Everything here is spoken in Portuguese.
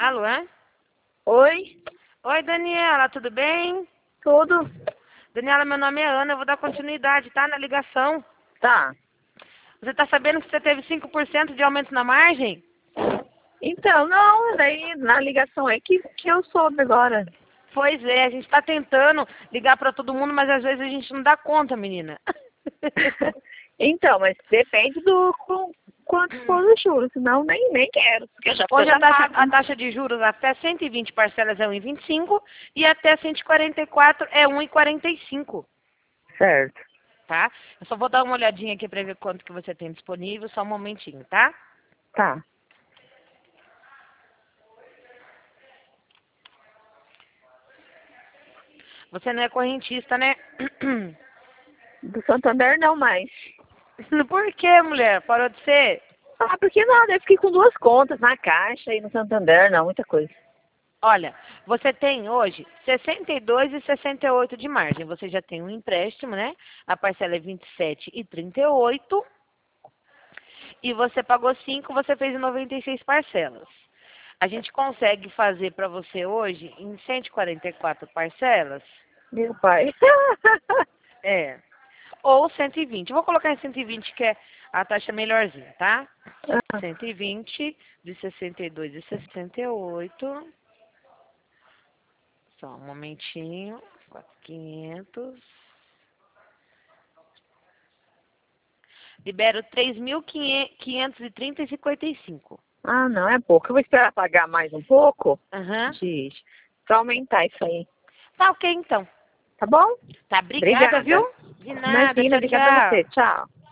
Alô? Oi, Oi, Daniela, tudo bem? tudo? Daniela, meu nome é Ana, eu vou dar continuidade, tá? Na ligação. Tá. Você tá sabendo que você teve 5% de aumento na margem? Então, não, daí na ligação é que eu soube agora. Pois é, a gente tá tentando ligar pra todo mundo, mas às vezes a gente não dá conta, menina. Então, mas depende do quanto for o juros, senão nem quero, porque eu Hoje já pago. a taxa de juros até 120 parcelas é 1,25 e até 144 é 1,45, Certo. tá? Eu só vou dar uma olhadinha aqui pra ver quanto que você tem disponível, só um momentinho, tá? Tá. Você não é correntista, né? Do Santander não mais. Por que, mulher? Parou de ser? Ah, porque nada, eu fiquei com duas contas na Caixa e no Santander, não, muita coisa. Olha, você tem hoje 62 e 68 de margem. Você já tem um empréstimo, né? A parcela é 27 e 38. E você pagou 5, você fez em 96 parcelas. A gente consegue fazer para você hoje em 144 parcelas? Meu pai. É. Ou 120. Eu vou colocar em 120, que é a taxa melhorzinha, tá? Ah, 120 de 62 e 68. Só um momentinho. 4.500. Libero 3.530 e 55. ah, não, é pouco. Eu vou esperar pagar mais um pouco Aham. pra aumentar isso aí. Tá ok, então. Tá bom? Tá, obrigada, Obrigada. viu? De nada, Imagina, tchau, obrigada a você. tchau. Tchau.